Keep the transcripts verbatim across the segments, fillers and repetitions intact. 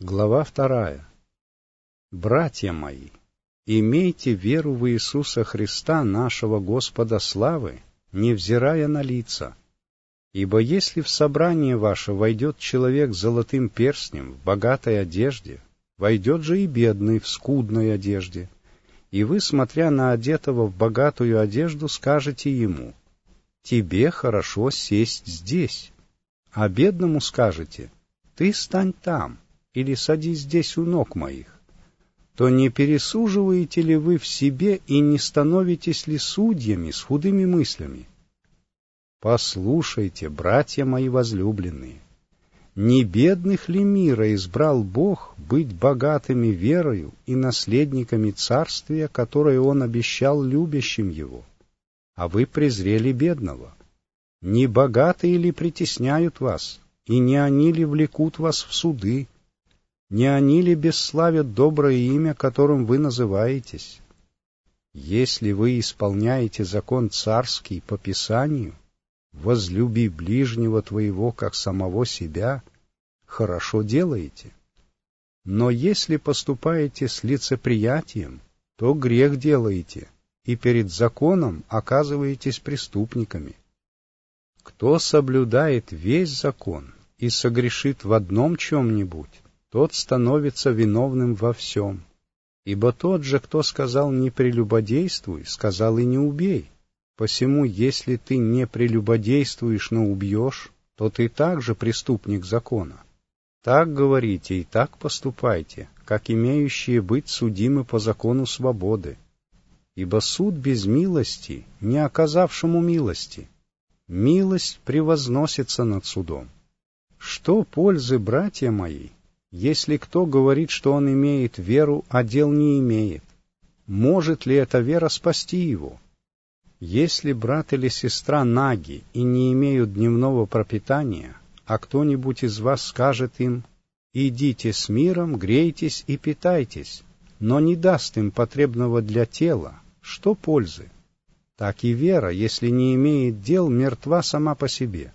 Глава вторая. Братья мои, имейте веру в Иисуса Христа, нашего Господа славы, невзирая на лица. Ибо если в собрание ваше войдет человек с золотым перстнем в богатой одежде, войдет же и бедный в скудной одежде, и вы, смотря на одетого в богатую одежду, скажете ему: «Тебе хорошо сесть здесь», а бедному скажете: «Ты стань там» или «Садись здесь у ног моих», то не пересуживаете ли вы в себе и не становитесь ли судьями с худыми мыслями? Послушайте, братья мои возлюбленные, не бедных ли мира избрал Бог быть богатыми верою и наследниками царствия, которое Он обещал любящим Его? А вы презрели бедного. Не богатые ли притесняют вас, и не они ли влекут вас в суды? Не они ли бесславят доброе имя, которым вы называетесь? Если вы исполняете закон царский по Писанию, возлюби ближнего твоего, как самого себя, хорошо делаете. Но если поступаете с лицеприятием, то грех делаете, и перед законом оказываетесь преступниками. Кто соблюдает весь закон и согрешит в одном чем-нибудь, тот становится виновным во всем. Ибо тот же, кто сказал «не прелюбодействуй», сказал и «не убей». Посему, если ты не прелюбодействуешь, но убьешь, то ты также преступник закона. Так говорите и так поступайте, как имеющие быть судимы по закону свободы. Ибо суд без милости, не оказавшему милости, милость превозносится над судом. Что пользы, братья мои, если кто говорит, что он имеет веру, а дел не имеет? Может ли эта вера спасти его? Если брат или сестра наги и не имеют дневного пропитания, а кто-нибудь из вас скажет им: «Идите с миром, грейтесь и питайтесь», но не даст им потребного для тела, что пользы? Так и вера, если не имеет дел, мертва сама по себе.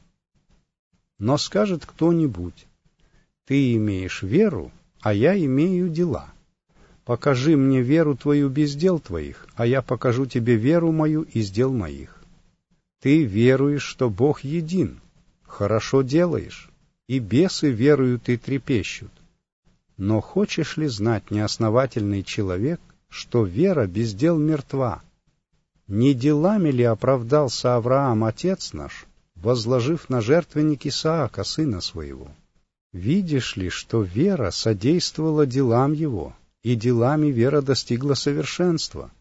Но скажет кто-нибудь: «Ты имеешь веру, а я имею дела. Покажи мне веру твою без дел твоих, а я покажу тебе веру мою из дел моих». Ты веруешь, что Бог един, хорошо делаешь, и бесы веруют и трепещут. Но хочешь ли знать, неосновательный человек, что вера без дел мертва? Не делами ли оправдался Авраам, отец наш, возложив на жертвенник Исаака, сына своего? Видишь ли, что вера содействовала делам его, и делами вера достигла совершенства?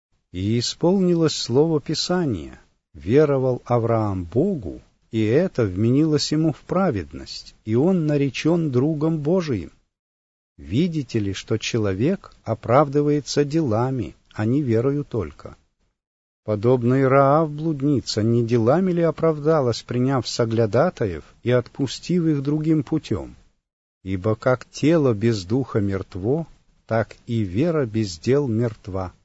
И исполнилось слово Писания: веровал Авраам Богу, и это вменилось ему в праведность, и он наречен другом Божиим. Видите ли, что человек оправдывается делами, а не верою только? Подобно и Раав блудница, не делами ли оправдалась, приняв соглядатаев и отпустив их другим путем? Ибо как тело без духа мертво, так и вера без дел мертва.